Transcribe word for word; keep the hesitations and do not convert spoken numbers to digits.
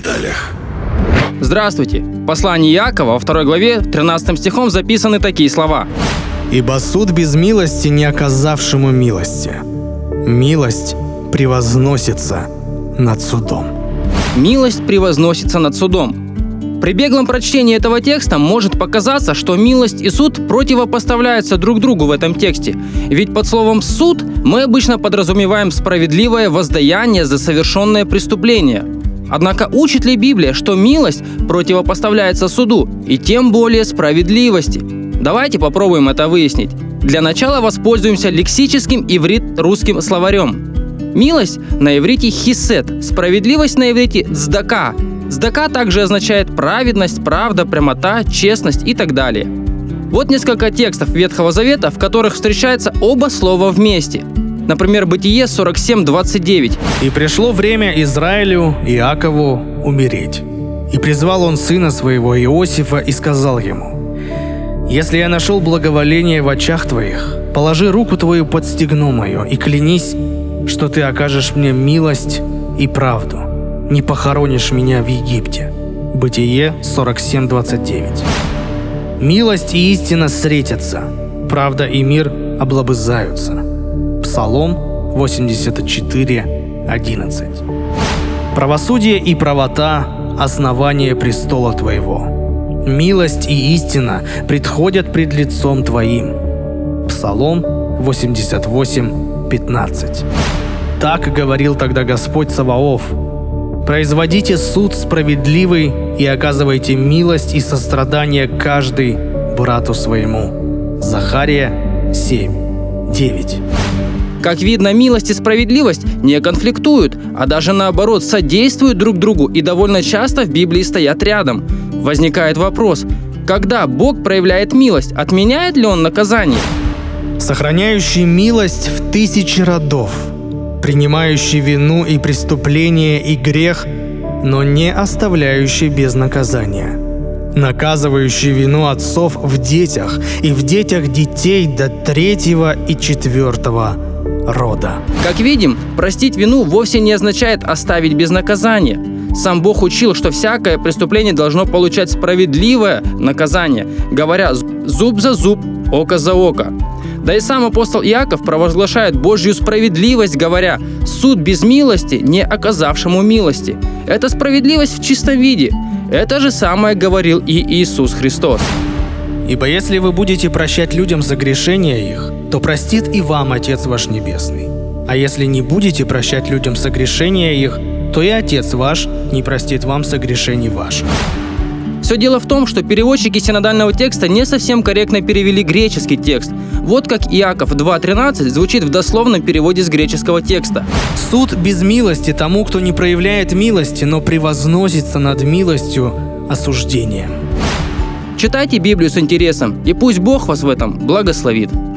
деталях. Здравствуйте! В послании Иакова во второй главе тринадцатым стихом записаны такие слова. «Ибо суд без милости не оказавшему милости. Милость превозносится над судом». Милость превозносится над судом. При беглом прочтении этого текста может показаться, что милость и суд противопоставляются друг другу в этом тексте. Ведь под словом «суд» мы обычно подразумеваем справедливое воздаяние за совершенное преступление. Однако учит ли Библия, что милость противопоставляется суду и тем более справедливости? Давайте попробуем это выяснить. Для начала воспользуемся лексическим иврит-русским словарем. Милость на иврите хисед, справедливость на иврите цдака. Цдака также означает праведность, правда, прямота, честность и так далее. Вот несколько текстов Ветхого Завета, в которых встречаются оба слова вместе. Например, Бытие сорок семь двадцать девять. «И пришло время Израилю, Иакову, умереть. И призвал он сына своего Иосифа и сказал ему: если я нашел благоволение в очах твоих, положи руку твою под стегно мое и клянись, что ты окажешь мне милость и правду, не похоронишь меня в Египте». Бытие сорок семь двадцать девять. «Милость и истина встретятся, правда и мир облобызаются». Псалом восемьдесят четыре одиннадцать. «Правосудие и правота – основание престола твоего. Милость и истина предходят пред лицом твоим». Псалом восемьдесят восемь пятнадцать. «Так говорил тогда Господь Саваоф: производите суд справедливый и оказывайте милость и сострадание каждый брату своему». Захария семь девять. Как видно, милость и справедливость не конфликтуют, а даже наоборот содействуют друг другу и довольно часто в Библии стоят рядом. Возникает вопрос: когда Бог проявляет милость, отменяет ли Он наказание? «Сохраняющий милость в тысячи родов, принимающий вину и преступление и грех, но не оставляющий без наказания, наказывающий вину отцов в детях и в детях детей до третьего и четвертого рода». Как видим, простить вину вовсе не означает оставить без наказания. Сам Бог учил, что всякое преступление должно получать справедливое наказание, говоря «зуб за зуб, око за око». Да и сам апостол Иаков провозглашает Божью справедливость, говоря «суд без милости, не оказавшему милости». Это справедливость в чистом виде. Это же самое говорил и Иисус Христос. «Ибо если вы будете прощать людям согрешения их, то простит и вам Отец ваш Небесный. А если не будете прощать людям согрешения их, то и Отец ваш не простит вам согрешений ваших». Все дело в том, что переводчики синодального текста не совсем корректно перевели греческий текст. Вот как Иаков два тринадцать звучит в дословном переводе с греческого текста. «Суд без милости тому, кто не проявляет милости, но превозносится над милостью осуждением». Читайте Библию с интересом, и пусть Бог вас в этом благословит.